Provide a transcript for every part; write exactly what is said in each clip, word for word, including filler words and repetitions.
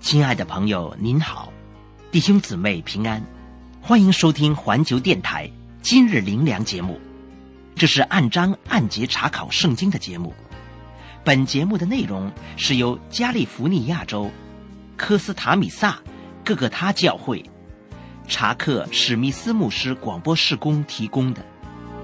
亲爱的朋友您好，弟兄姊妹平安，欢迎收听环球电台今日灵粮节目。这是按章按节查考圣经的节目。本节目的内容是由加利福尼亚州科斯塔米萨各个他教会查克史密斯牧师广播事工提供的。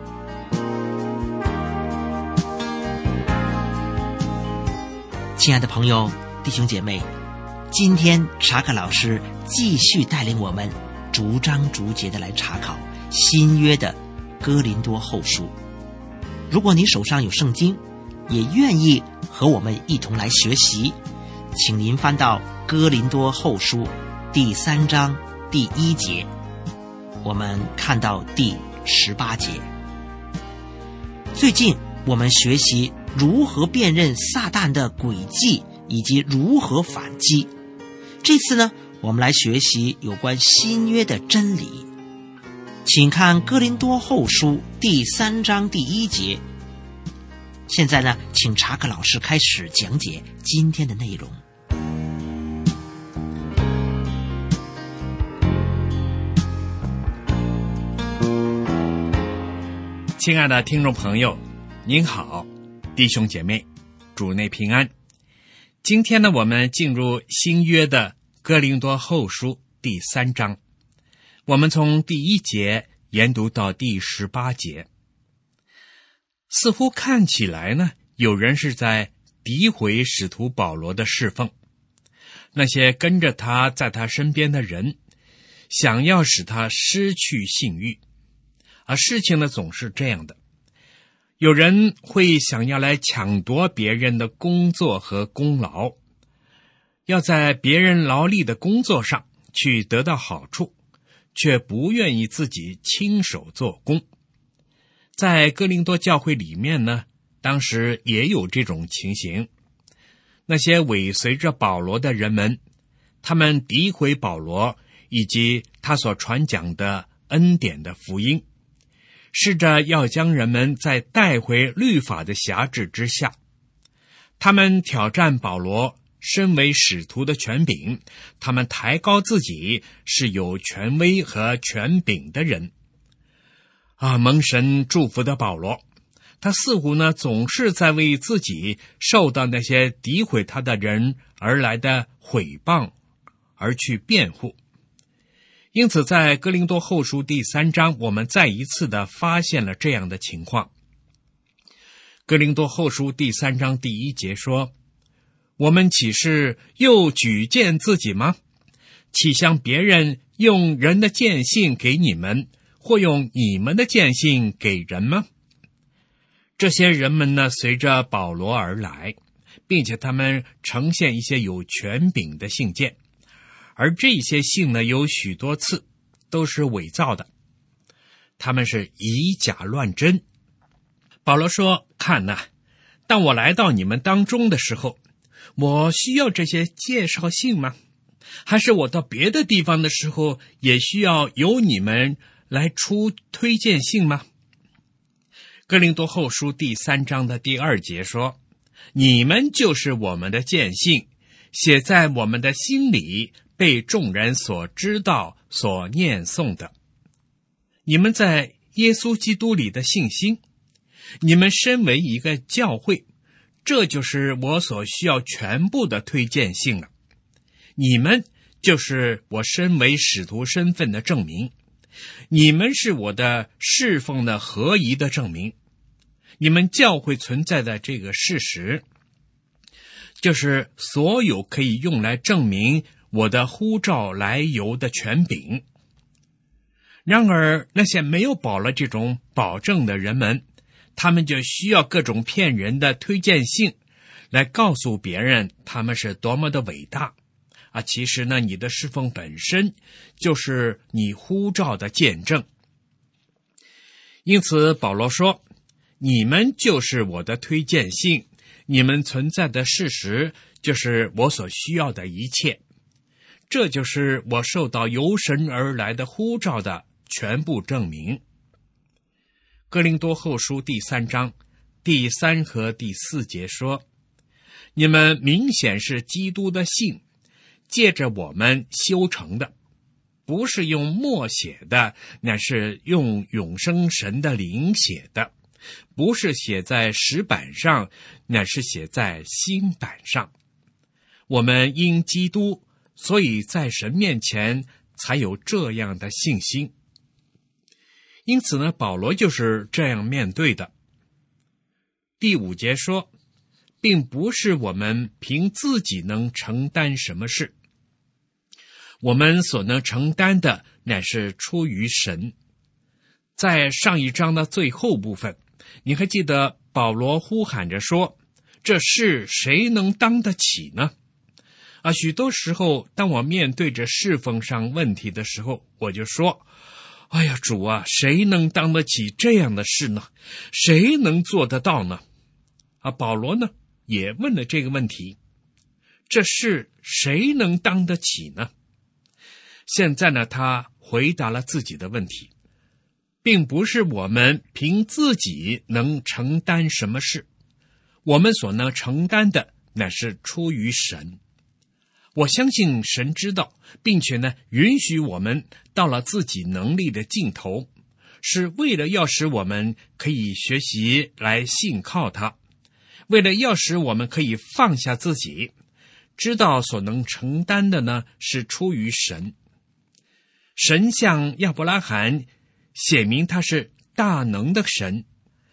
亲爱的朋友弟兄姐妹，今天查克老师继续带领我们逐章逐节的来查考新约的哥林多后书。如果你手上有圣经，也愿意和我们一同来学习，请您翻到哥林多后书第三章第一节，我们看到第十八节。最近我们学习如何辨认撒旦的诡计以及如何反击。这次呢，我们来学习有关新约的真理。请看哥林多后书第三章第一节。现在呢，请查克老师开始讲解今天的内容。 亲爱的听众朋友，您好，弟兄姐妹，主内平安。今天呢，我们进入新约的哥林多后书第三章，我们从第一节研读到第十八节。似乎看起来呢，有人是在诋毁使徒保罗的侍奉，那些跟着他在他身边的人想要使他失去信誉。而事情呢，总是这样的，有人会想要来抢夺别人的工作和功劳，要在别人劳力的工作上去得到好处，却不愿意自己亲手做工。在哥林多教会里面呢，当时也有这种情形。那些尾随着保罗的人们，他们诋毁保罗以及他所传讲的恩典的福音，试着要将人们再带回律法的辖制之下。他们挑战保罗身为使徒的权柄，他们抬高自己是有权威和权柄的人。啊，蒙神祝福的保罗，他似乎呢总是在为自己受到那些诋毁他的人而来的毁谤而去辩护。因此在哥林多后书第三章，我们再一次的发现了这样的情况。哥林多后书第三章第一节说，我们岂是又举荐自己吗？岂像别人用人的荐信给你们，或用你们的荐信给人吗？这些人们呢，随着保罗而来，并且他们呈现一些有权柄的信件，而这些信呢，有许多次都是伪造的，他们是以假乱真。保罗说，看哪，当我来到你们当中的时候，我需要这些介绍信吗？还是我到别的地方的时候，也需要由你们来出推荐信吗？哥林多后书第三章的第二节说，你们就是我们的荐信，写在我们的心里，被众人所知道，所念诵的。你们在耶稣基督里的信心，你们身为一个教会，这就是我所需要全部的推荐信了。你们就是我身为使徒身份的证明，你们是我的侍奉的合宜的证明。你们教会存在的这个事实，就是所有可以用来证明我的呼召来由的权柄。然而那些没有保了这种保证的人们，他们就需要各种骗人的推荐信来告诉别人他们是多么的伟大啊！其实呢，你的侍奉本身就是你呼召的见证。因此保罗说，你们就是我的推荐信，你们存在的事实就是我所需要的一切，这就是我受到由神而来的呼召的全部证明。哥林多后书第三章第三和第四节说，你们明显是基督的信， 借着我们修成的，不是用墨写的，乃是用永生神的灵写的，不是写在石板上，乃是写在心板上。我们因基督，所以在神面前才有这样的信心。因此呢，保罗就是这样面对的。第五节说，并不是我们凭自己能承担什么事，我们所能承担的乃是出于神。在上一章的最后部分，你还记得保罗呼喊着说，这事谁能当得起呢？啊，许多时候当我面对着侍奉上问题的时候，我就说，哎呀，主啊，谁能当得起这样的事呢？谁能做得到呢？啊，保罗呢也问了这个问题，这事谁能当得起呢？现在呢，他回答了自己的问题，并不是我们凭自己能承担什么事，我们所能承担的乃是出于神。我相信神知道，并且呢，允许我们到了自己能力的尽头，是为了要使我们可以学习来信靠他，为了要使我们可以放下自己，知道所能承担的呢是出于神。神向亚伯拉罕显明他是大能的神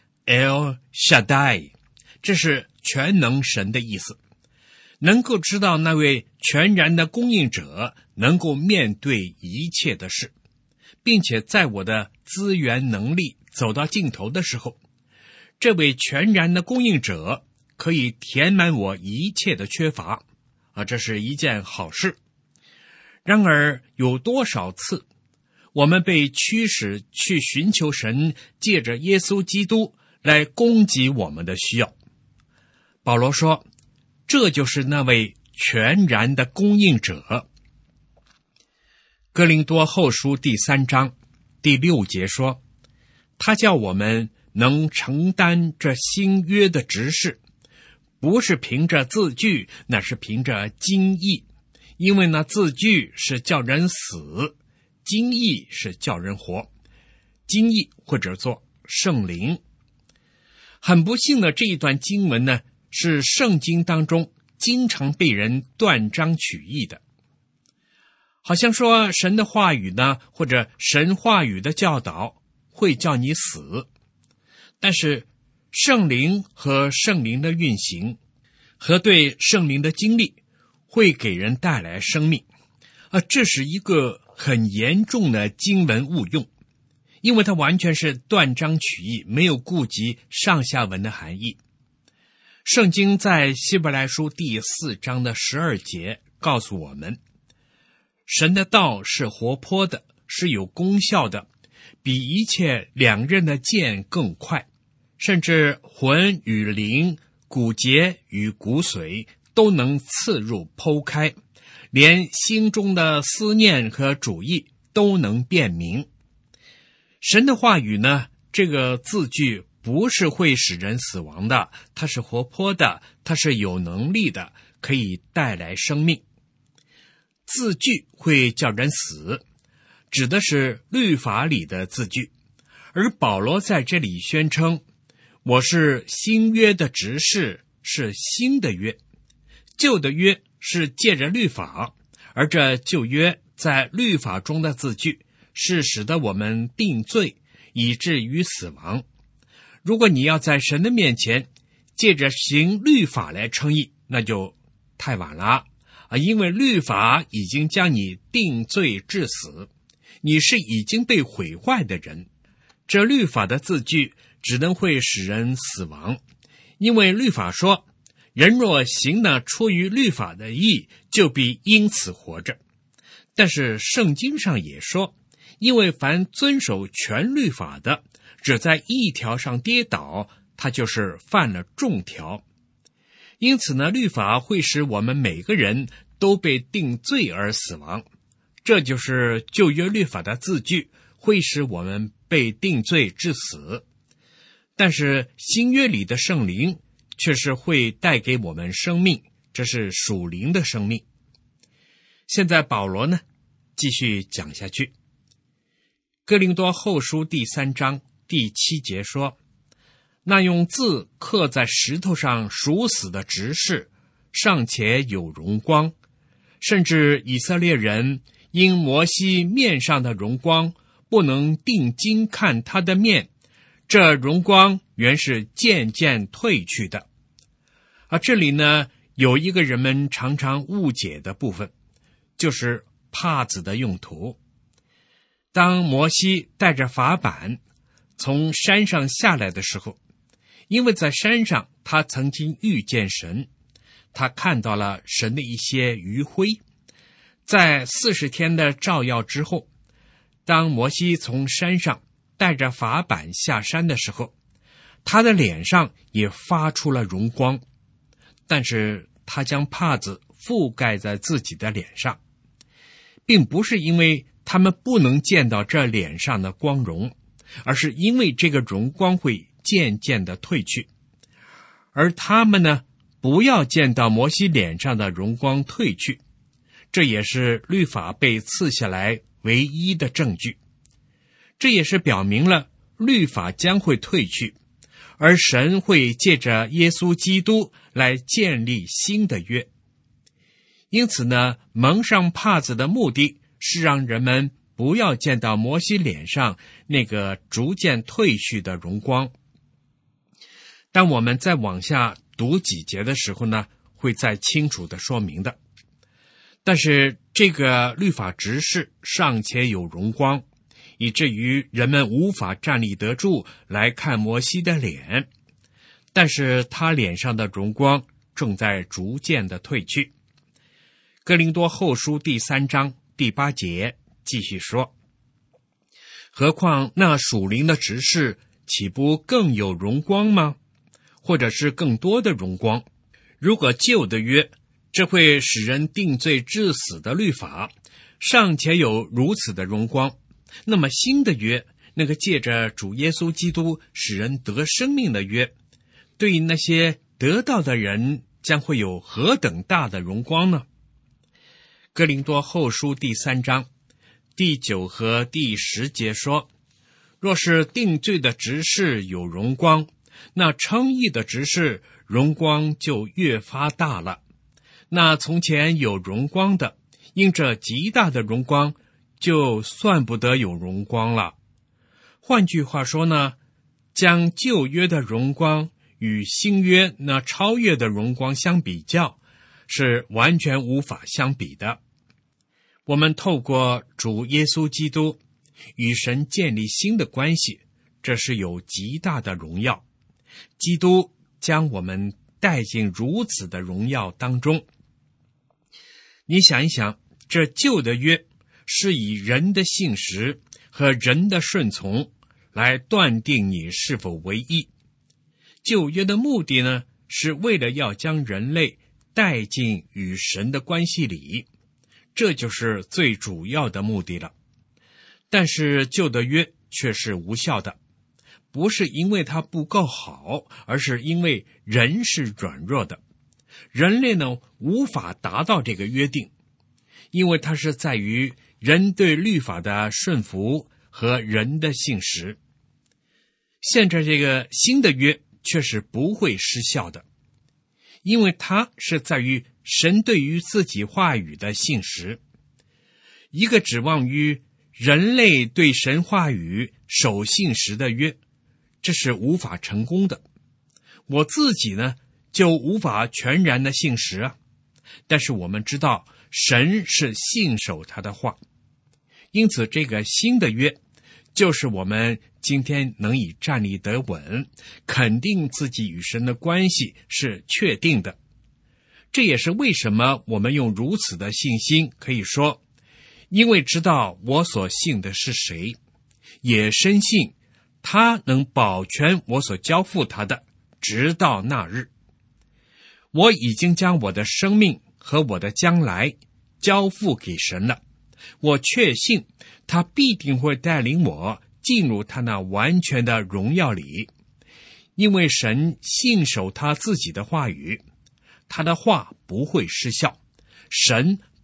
El Shaddai， 这是全能神的意思，能够知道那位全然的供应者能够面对一切的事，并且在我的资源能力走到尽头的时候，这位全然的供应者可以填满我一切的缺乏啊，这是一件好事。然而有多少次我们被驱使去寻求神借着耶稣基督来供给我们的需要？保罗说，这就是那位全然的供应者。哥林多后书第三章第六节说，他叫我们能承担这新约的职事，不是凭着字句，乃是凭着经意。因为那字句是叫人死，经意是叫人活。经意或者做圣灵。很不幸的，这一段经文呢，是圣经当中经常被人断章取义的。好像说神的话语呢，或者神话语的教导会叫你死，但是圣灵和圣灵的运行和对圣灵的经历会给人带来生命啊，这是一个很严重的经文误用，因为它完全是断章取义，没有顾及上下文的含义。圣经在希伯来书第四章的十二节告诉我们，神的道是活泼的，是有功效的，比一切两刃的剑更快，甚至魂与灵、骨节与骨髓都能刺入剖开，连心中的思念和主意都能辨明。神的话语呢，这个字句不是会使人死亡的，它是活泼的，它是有能力的，可以带来生命。字句会叫人死，指的是律法里的字句，而保罗在这里宣称，我是新约的执事，是新的约。旧的约是借着律法，而这旧约在律法中的字句是使得我们定罪，以至于死亡。如果你要在神的面前借着行律法来称义，那就太晚了啊！因为律法已经将你定罪致死，你是已经被毁坏的人。这律法的字句只能会使人死亡，因为律法说，人若行了出于律法的义，就必因此活着。但是圣经上也说，因为凡遵守全律法的，只在一条上跌倒，他就是犯了众条。因此呢，律法会使我们每个人都被定罪而死亡。这就是旧约律法的字句会使我们被定罪致死。但是新约里的圣灵却是会带给我们生命，这是属灵的生命。 现在保罗呢，继续讲下去。哥林多后书第三章第七节说，那用字刻在石头上属死的执事，尚且有荣光，甚至以色列人因摩西面上的荣光，不能定睛看他的面，这荣光原是渐渐褪去的。而这里呢，有一个人们常常误解的部分，就是帕子的用途。当摩西带着法版从山上下来的时候，因为在山上他曾经遇见神，他看到了神的一些余晖。在四十天的照耀之后，当摩西从山上带着法版下山的时候，他的脸上也发出了荣光，但是他将帕子覆盖在自己的脸上，并不是因为他们不能见到这脸上的光荣，而是因为这个荣光会渐渐的褪去。而他们呢，不要见到摩西脸上的荣光褪去，这也是律法被赐下来唯一的证据。这也是表明了律法将会褪去，而神会借着耶稣基督来建立新的约。因此呢，蒙上帕子的目的是让人们不要见到摩西脸上那个逐渐褪去的荣光。当我们再往下读几节的时候呢，会再清楚地说明的。但是这个律法执事尚且有荣光，以至于人们无法站立得住来看摩西的脸，但是他脸上的荣光正在逐渐的褪去。哥林多后书第三章第八节继续说，何况那属灵的执事岂不更有荣光吗？或者是更多的荣光？如果旧的约，这会使人定罪致死的律法尚且有如此的荣光，那么新的约，那个借着主耶稣基督使人得生命的约，对于那些得到的人将会有何等大的荣光呢？哥林多后书第三章第九和第十节说，若是定罪的执事有荣光，那称义的执事荣光就越发大了。那从前有荣光的，因这极大的荣光，就算不得有荣光了。换句话说呢，将旧约的荣光与新约那超越的荣光相比较，是完全无法相比的。我们透过主耶稣基督与神建立新的关系，这是有极大的荣耀。基督将我们带进如此的荣耀当中。你想一想，这旧的约是以人的信实和人的顺从来断定你是否为义。旧约的目的呢，是为了要将人类带进与神的关系里，这就是最主要的目的了。但是旧的约却是无效的，不是因为它不够好，而是因为人是软弱的。人类呢，无法达到这个约定，因为它是在于人对律法的顺服和人的信实。现在这个新的约却是不会失效的，因为它是在于神对于自己话语的信实。一个指望于人类对神话语守信实的约，这是无法成功的。我自己呢，就无法全然的信实啊。但是我们知道，神是信守他的话，因此这个新的约，就是我们今天能以站立得稳，肯定自己与神的关系是确定的。这也是为什么我们用如此的信心可以说，因为知道我所信的是谁，也深信他能保全我所交付他的，直到那日。我已经将我的生命和我的将来交付给神了，我确信他必定会带领我进入他那完全的荣耀里，因为神信守他自己的话语，他的话不会失效，神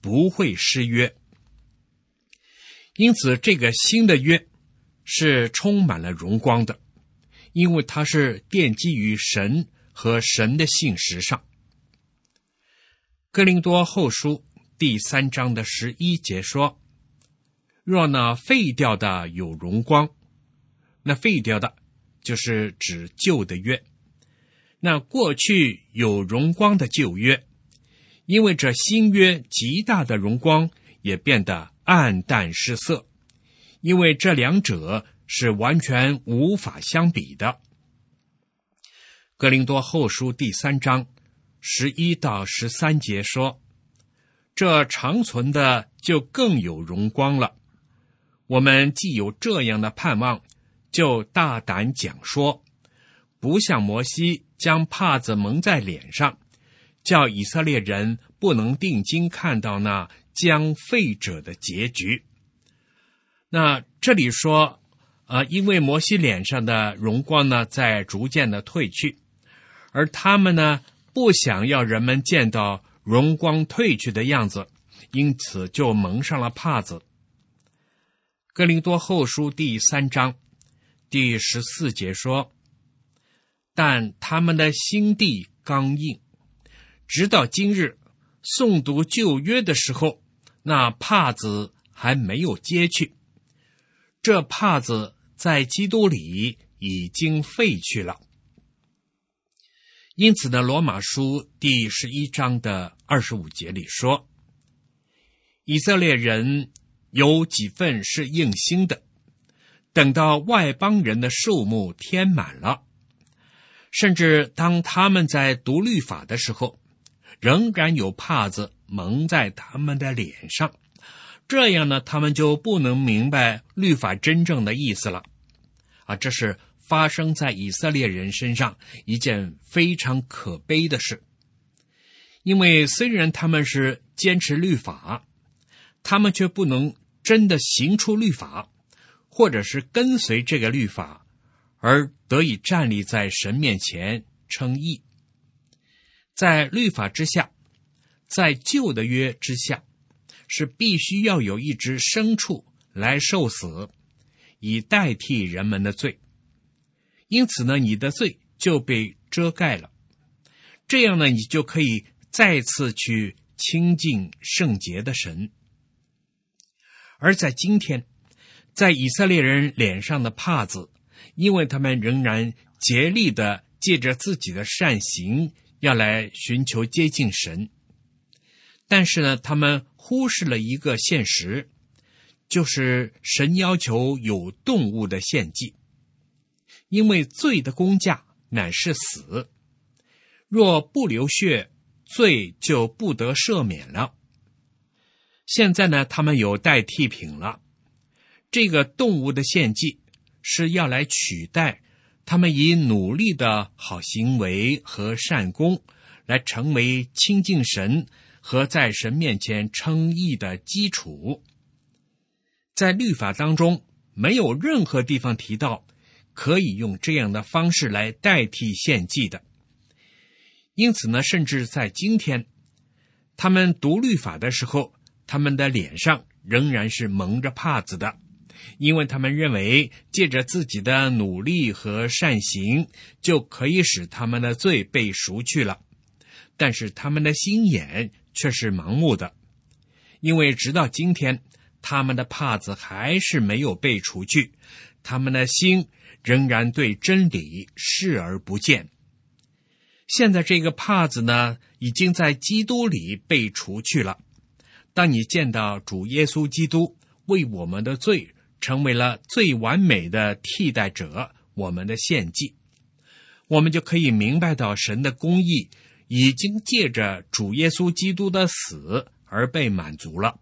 不会失约。因此这个新的约是充满了荣光的，因为它是奠基于神和神的信实上。哥林多后书第三章的十一节说，若那废掉的有荣光，那废掉的就是指旧的约，那过去有荣光的旧约，因为这新约极大的荣光也变得暗淡失色，因为这两者是完全无法相比的。哥林多后书第三章十一到十三节说，这长存的就更有荣光了。我们既有这样的盼望，就大胆讲说，不像摩西将帕子蒙在脸上，叫以色列人不能定睛看到那将废者的结局。那这里说，呃，因为摩西脸上的荣光呢，在逐渐的褪去，而他们呢，不想要人们见到荣光褪去的样子，因此就蒙上了帕子。哥林多后书第三章第十四节说，但他们的心地刚硬，直到今日诵读旧约的时候，那帕子还没有揭去，这帕子在基督里已经废去了。因此呢，罗马书第十一章的二十五节里说，以色列人有几份是硬心的，等到外邦人的数目填满了，甚至当他们在读律法的时候，仍然有帕子蒙在他们的脸上，这样呢，他们就不能明白律法真正的意思了。啊，这是发生在以色列人身上一件非常可悲的事。因为虽然他们是坚持律法，他们却不能真的行出律法，或者是跟随这个律法，而得以站立在神面前称义。在律法之下，在旧的约之下，是必须要有一只牲畜来受死，以代替人们的罪。因此呢，你的罪就被遮盖了，这样呢，你就可以再次去亲近圣洁的神。而在今天，在以色列人脸上的帕子，因为他们仍然竭力的借着自己的善行要来寻求接近神，但是呢，他们忽视了一个现实，就是神要求有动物的献祭，因为罪的工价乃是死，若不流血，罪就不得赦免了。现在呢，他们有代替品了，这个动物的献祭是要来取代他们以努力的好行为和善功来成为亲近神和在神面前称义的基础。在律法当中，没有任何地方提到可以用这样的方式来代替献祭的。因此呢，甚至在今天，他们读律法的时候，他们的脸上仍然是蒙着帕子的，因为他们认为借着自己的努力和善行，就可以使他们的罪被赎去了。但是他们的心眼却是盲目的，因为直到今天，他们的帕子还是没有被除去，他们的心仍然对真理视而不见。现在这个帕子呢，已经在基督里被除去了。当你见到主耶稣基督为我们的罪成为了最完美的替代者，我们的献祭，我们就可以明白到神的公义已经借着主耶稣基督的死而被满足了。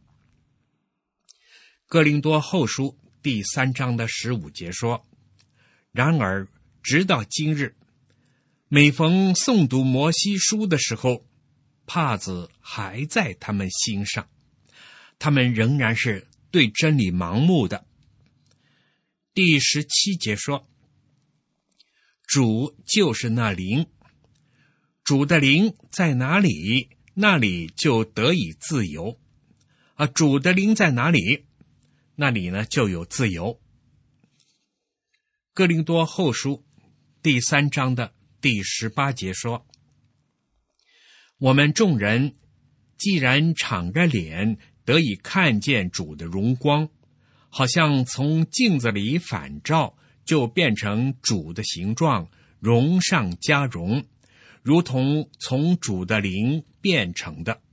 哥林多后书第三章的十五节说，然而直到今日，每逢诵读摩西书的时候，帕子还在他们心上，他们仍然是对真理盲目的。第十七节说，主就是那灵，主的灵在哪里，那里就得以自由。 啊，主的灵在哪里，那里呢就有自由。哥林多后书第三章的第十八节说，我们众人既然敞着脸得以看见主的荣光，好像从镜子里反照，就变成主的形状，荣上加荣，如同从主的灵变成的。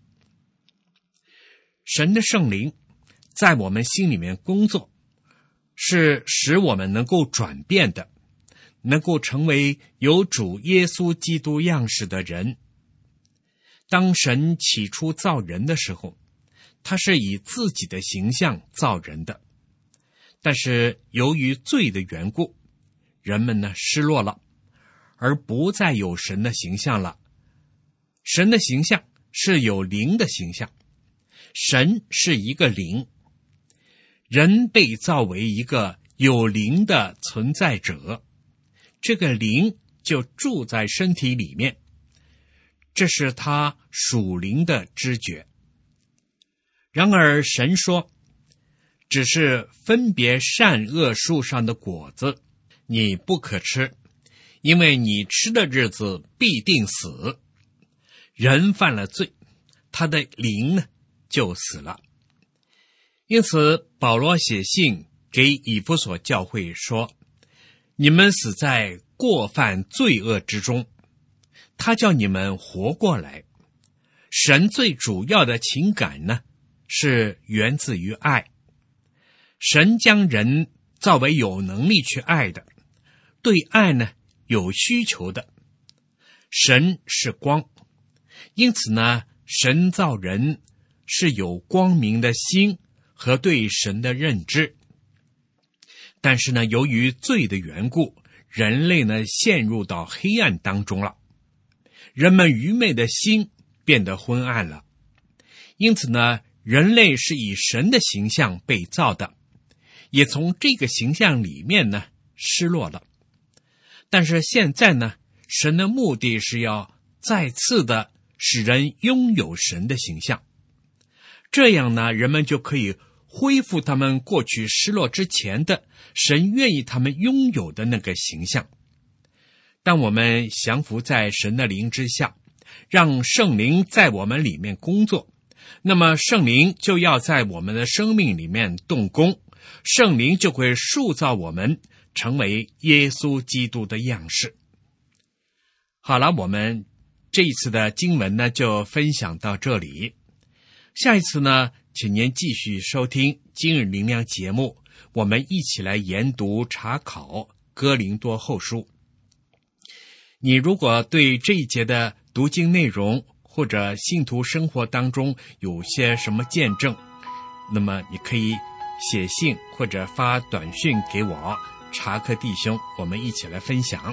神的圣灵在我们心里面工作，是使我们能够转变的，能够成为有主耶稣基督样式的人。当神起初造人的时候，他是以自己的形象造人的，但是由于罪的缘故，人们呢失落了，而不再有神的形象了。神的形象是有灵的形象，神是一个灵，人被造为一个有灵的存在者，这个灵就住在身体里面，这是他属灵的知觉。然而神说，只是分别善恶树上的果子你不可吃，因为你吃的日子必定死。人犯了罪，他的灵呢就死了。因此保罗写信给以弗所教会说，你们死在过犯罪恶之中，他叫你们活过来。神最主要的情感呢，是源自于爱。神将人造为有能力去爱的，对爱呢有需求的。神是光，因此呢，神造人是有光明的心和对神的认知。但是呢，由于罪的缘故，人类呢陷入到黑暗当中了，人们愚昧的心变得昏暗了。因此呢，人类是以神的形象被造的，也从这个形象里面呢失落了。但是现在呢，神的目的是要再次的使人拥有神的形象，这样呢，人们就可以恢复他们过去失落之前的神愿意他们拥有的那个形象。当我们降服在神的灵之下，让圣灵在我们里面工作，那么圣灵就要在我们的生命里面动工，圣灵就会塑造我们成为耶稣基督的样式。好了，我们这一次的经文呢就分享到这里。下一次呢，请您继续收听今日灵粮节目，我们一起来研读查考哥林多后书。你如果对这一节的读经内容或者信徒生活当中有些什么见证，那么你可以写信或者发短讯给我，查克弟兄，我们一起来分享。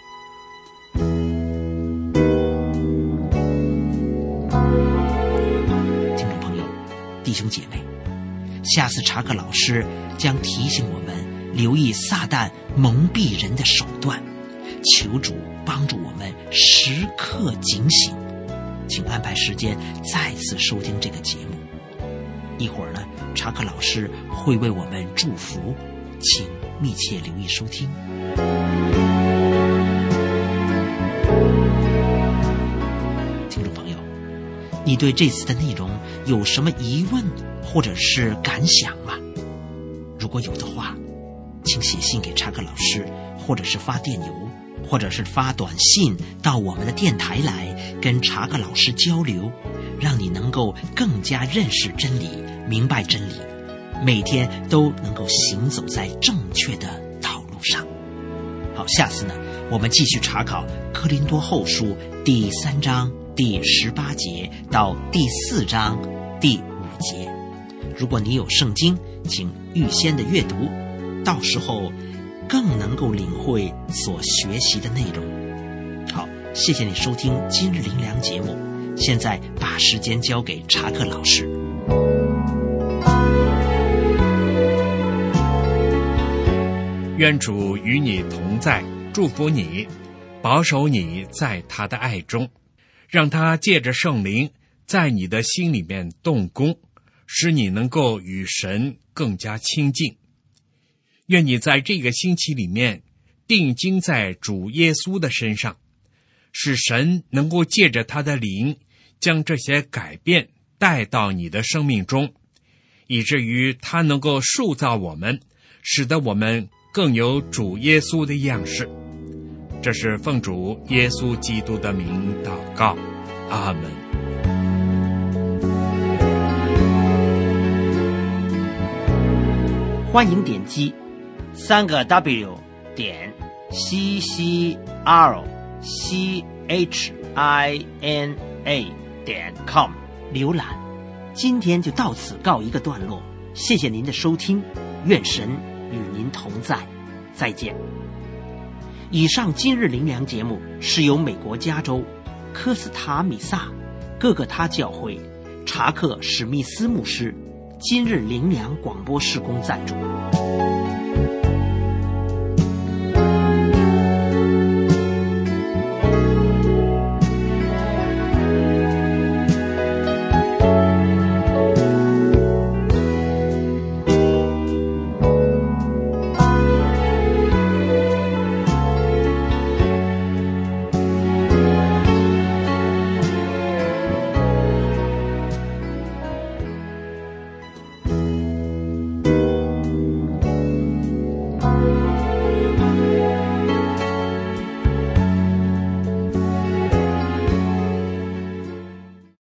听众朋友，弟兄姐妹，下次查克老师将提醒我们留意撒旦蒙蔽人的手段，求主帮助我们时刻警醒。请安排时间再次收听这个节目。一会儿呢，查克老师会为我们祝福，请密切留意收听。听众朋友，你对这次的内容有什么疑问或者是感想吗？如果有的话，请写信给查克老师，或者是发电邮，或者是发短信到我们的电台来，跟查克老师交流，让你能够更加认识真理，明白真理，每天都能够行走在正确的道路上。好，下次呢，我们继续查考哥林多后书第三章第十八节到第四章第五节。如果你有圣经，请预先的阅读，到时候更能够领会所学习的内容。好，谢谢你收听今日灵粮节目，现在把时间交给查克老师。 愿主与你同在，祝福你，保守你在他的爱中，让他借着圣灵在你的心里面动工， 使你能够与神更加亲近。愿你在这个星期里面定睛在主耶稣的身上，使神能够借着他的灵将这些改变带到你的生命中，以至于他能够塑造我们，使得我们更有主耶稣的样式。这是奉主耶稣基督的名祷告，阿们。 欢迎点击三个 W 点 C C R C H I N A 点 com 浏览。今天就到此告一个段落，谢谢您的收听，愿神与您同在，再见。以上今日灵粮节目是由美国加州科斯塔米萨各个他教会查克史密斯牧师今日灵粮广播事工赞助。